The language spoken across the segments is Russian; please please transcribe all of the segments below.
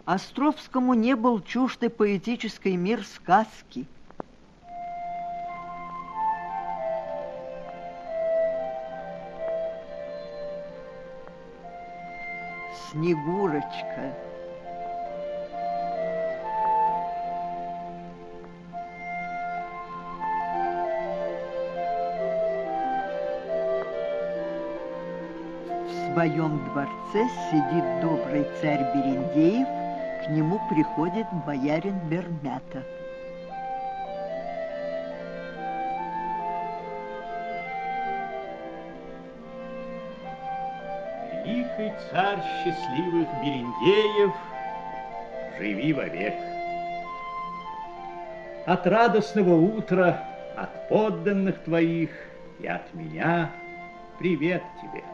Островскому не был чужд и поэтический мир сказки. Снегурочка. В своем дворце сидит добрый царь Берендеев, к нему приходит боярин Бермята. Великий царь счастливых Берендеев, живи вовек. От радостного утра, от подданных твоих и от меня привет тебе.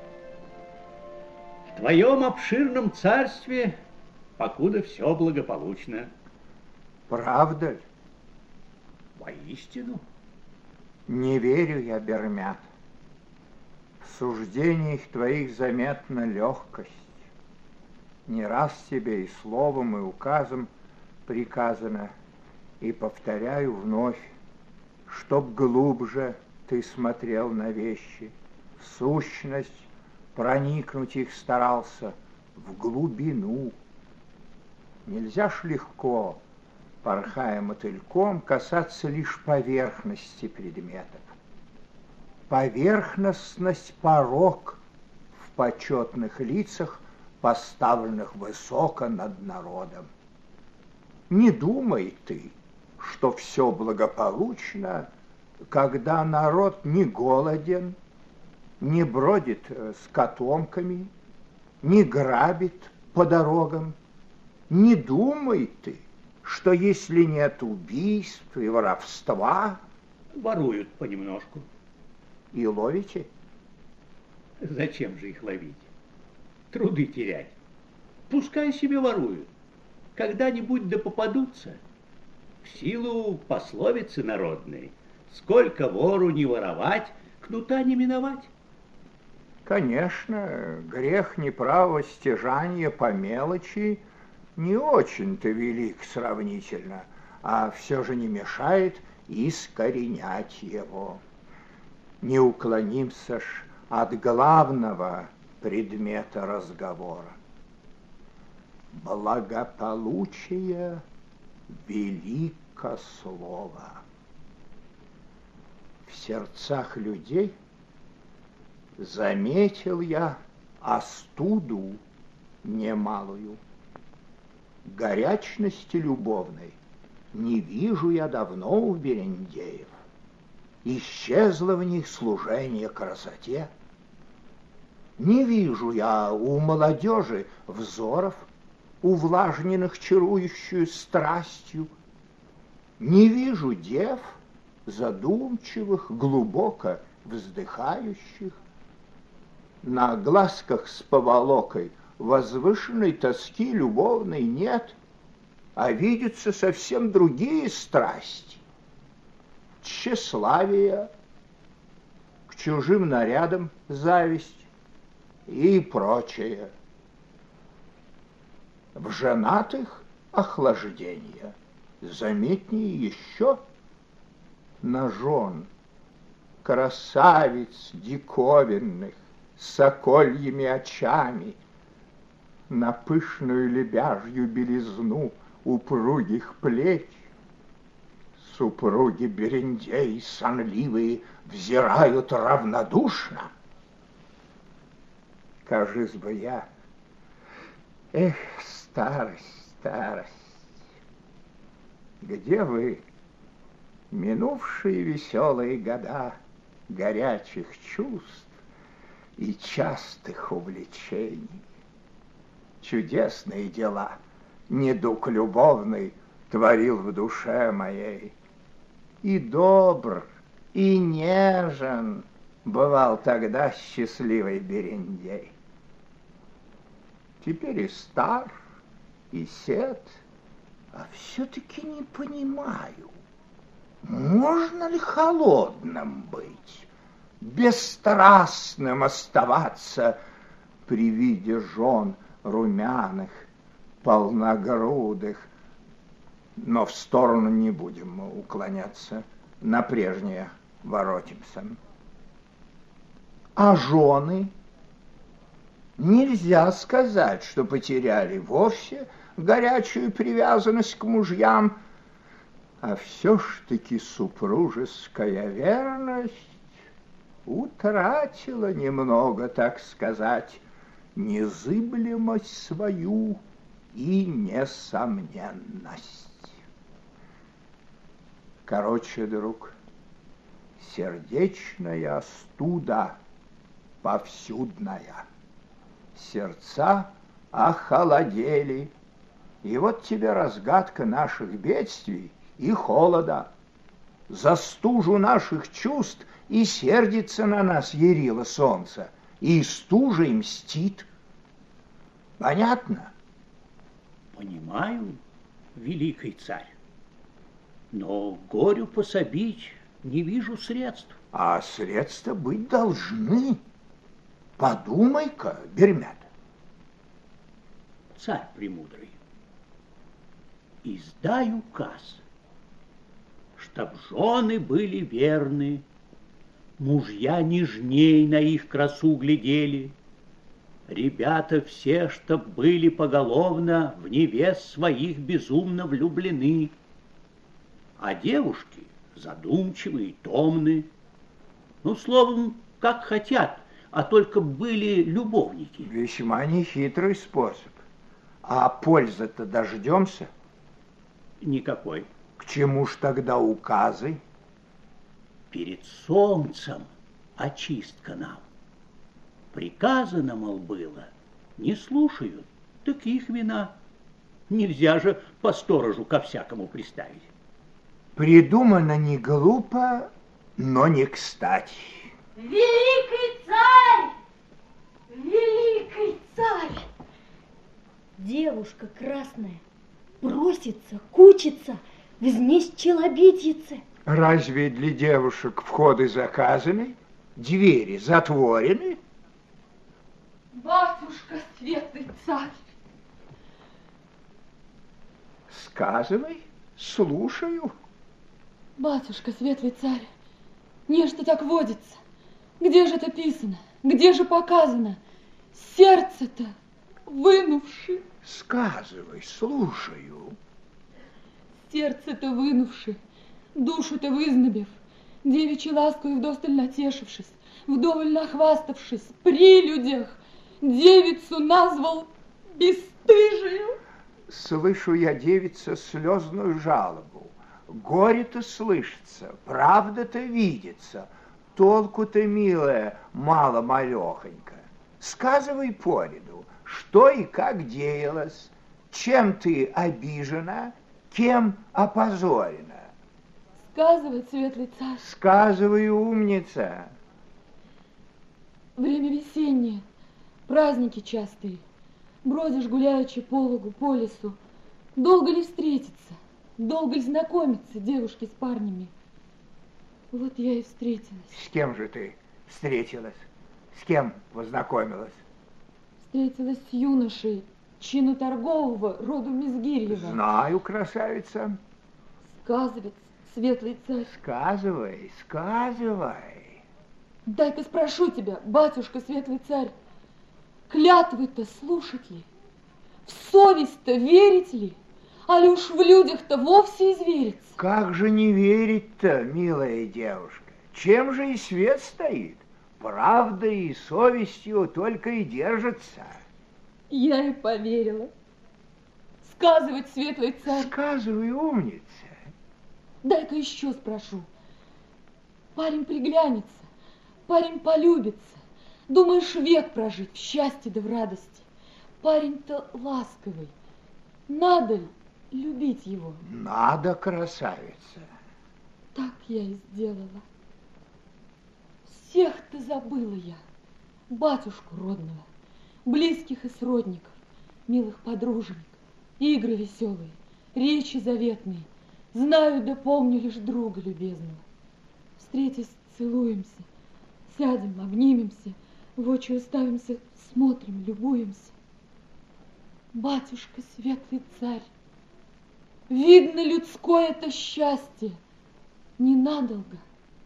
В твоем обширном царстве покуда все благополучно. Правда ли? Воистину. Не верю я, Бермят. В суждениях твоих заметна легкость. Не раз тебе и словом, и указом приказано, и повторяю вновь, чтоб глубже ты смотрел на вещи, в сущность проникнуть их старался, в глубину. Нельзя ж легко, порхая мотыльком, касаться лишь поверхности предметов. Поверхностность — порок в почетных лицах, поставленных высоко над народом. Не думай ты, что все благополучно, когда народ не голоден, не бродит с котомками, не грабит по дорогам. Не думай ты, что если нет убийств и воровства... Воруют понемножку. И ловите? Зачем же их ловить? Труды терять. Пускай себе воруют. Когда-нибудь да попадутся. В силу пословицы народной: сколько вору не воровать, кнута не миновать. Конечно, грех неправого стяжания по мелочи не очень-то велик сравнительно, а все же не мешает искоренять его. Не уклонимся ж от главного предмета разговора. Благополучие велико слово. В сердцах людей заметил я остуду немалую. Горячности любовной не вижу я давно у Берендеев. Исчезло в них служение красоте. Не вижу я у молодежи взоров, увлажненных чарующую страстью. Не вижу дев, задумчивых, глубоко вздыхающих. На глазках с поволокой возвышенной тоски любовной нет, а видятся совсем другие страсти. Тщеславие, к чужим нарядам зависть и прочее. В женатых охлаждение заметнее еще. На жен красавиц диковинных с сокольями очами, на пышную лебяжью белизну упругих плеч супруги Берендеи сонливые взирают равнодушно. Кажись бы я, эх, старость, старость, где вы, минувшие веселые года горячих чувств и частых увлечений? Чудесные дела недуг любовный творил в душе моей. И добр, и нежен бывал тогда счастливый Берендей. Теперь и стар, и сед, а все-таки не понимаю, можно ли холодным быть, бесстрастным оставаться при виде жен румяных, полногрудых. Но в сторону не будем мы уклоняться, на прежнее воротимся. А жены? Нельзя сказать, что потеряли вовсе горячую привязанность к мужьям, а все ж таки супружеская верность утратила немного, так сказать, незыблемость свою и несомненность. Короче, друг, сердечная остуда повсюдная. Сердца охолодели, и вот тебе разгадка наших бедствий и холода. За стужу наших чувств и сердится на нас ярило солнце, и стужей мстит. Понятно? Понимаю, великий царь, но горю пособить не вижу средств. А средства быть должны. Подумай-ка, Бермяд. Царь премудрый, издай указ, чтоб жены были верны, мужья нежней на их красу глядели, ребята все, чтоб были поголовно в невест своих безумно влюблены, а девушки задумчивые, томны, ну, словом, как хотят, а только были любовники. Весьма нехитрый способ. А пользы-то дождемся? Никакой. К чему ж тогда указы? Перед солнцем очистка нам. Приказано, мол, было, не слушают, так их вина. Нельзя же по сторожу ко всякому приставить. Придумано не глупо, но не кстати. Великий царь! Великий царь! Девушка красная просится, кучится, взнесь челобитице. Разве для девушек входы заказаны, двери затворены? Батюшка, светлый царь! Сказывай, слушаю. Батюшка, светлый царь, нечто так водится. Где же это писано? Где же показано? Сердце-то вынувши. Сказывай, слушаю. Сердце-то вынувши, душу-то вызнобив, девичьей ласкою вдосталь натешившись, вдоволь нахваставшись, при людях девицу назвал бесстыжею. Слышу я, девица, слезную жалобу. Горе-то слышится, правда-то видится, толку-то, милая, мало-малехонько. Сказывай поряду, что и как деялось, чем ты обижена, кем опозорена. Сказывает, светлый царь. Сказывай, умница. Время весеннее, праздники частые. Бродишь гуляючи по лугу, по лесу. Долго ли встретиться? Долго ли знакомиться девушке с парнями? Вот я и встретилась. С кем же ты встретилась? С кем познакомилась? Встретилась с юношей, чину торгового, роду Мизгирьева. Знаю, красавица. Сказывает, светлый царь. Сказывай, сказывай. Дай-ка спрошу тебя, батюшка, светлый царь, клятвы-то слушать ли? В совесть-то верить ли? Али уж в людях-то вовсе извериться? Как же не верить-то, милая девушка? Чем же и свет стоит? Правдой и совестью только и держится. Я и поверила. Сказывать, светлый царь. Сказывай, умница. Дай-ка еще спрошу. Парень приглянется, парень полюбится. Думаешь, век прожить в счастье да в радости. Парень-то ласковый. Надо ли любить его? Надо, красавица. Так я и сделала. Всех-то забыла я. Батюшку родного, близких и сродников, милых подруженек, игры веселые, речи заветные. Знаю да помню лишь друга любезного. Встретясь, целуемся, сядем, обнимемся, в очи уставимся, смотрим, любуемся. Батюшка, светлый царь, видно, людское это счастье ненадолго.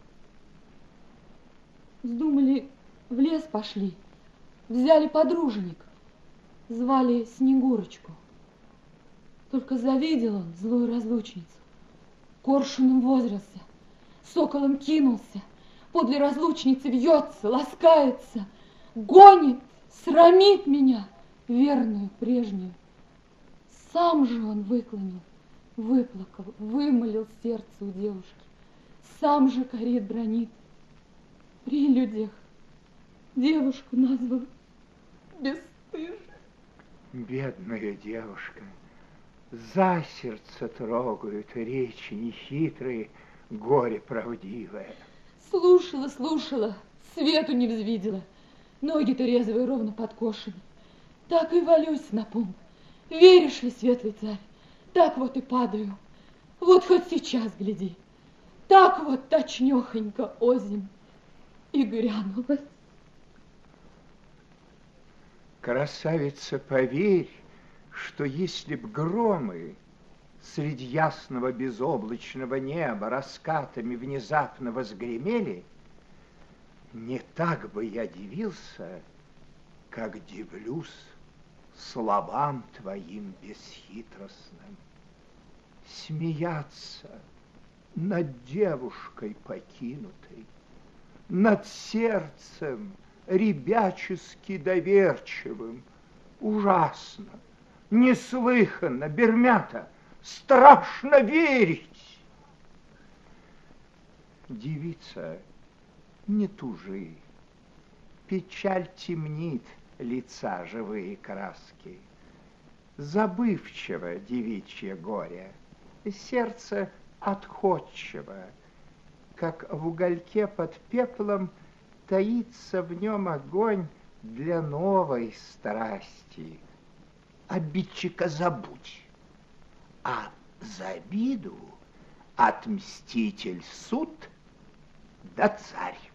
Вздумали, в лес пошли, взяли подруженик, звали Снегурочку. Только завидел он злую разлучницу, коршуном возрился, соколом кинулся, подле разлучницы вьется, ласкается, гонит, срамит меня, верную прежнюю. Сам же он выклонил, выплакал, вымолил сердце у девушки, сам же корит, бранит. При людях девушку назвал бесстыжей. Бедная девушка, за сердце трогают речи нехитрые, горе правдивое. Слушала, слушала, свету не взвидела. Ноги-то резвые, ровно подкошены. Так и валюсь на пол. Веришь ли, светлый царь? Так вот и падаю. Вот хоть сейчас гляди. Так вот точнёхонько озимь и грянулась. Красавица, поверь, что если б громы среди ясного безоблачного неба раскатами внезапно возгремели, не так бы я дивился, как дивлюсь словам твоим бесхитростным. Смеяться над девушкой покинутой, над сердцем ребячески доверчивым, ужасно, неслыханно, Бермята, страшно верить. Девица, не тужи, печаль темнит лица живые краски. Забывчиво девичье горе, сердце отходчиво, как в угольке под пеплом таится в нем огонь для новой страсти. Обидчика забудь, а за обиду отмститель суд да царь.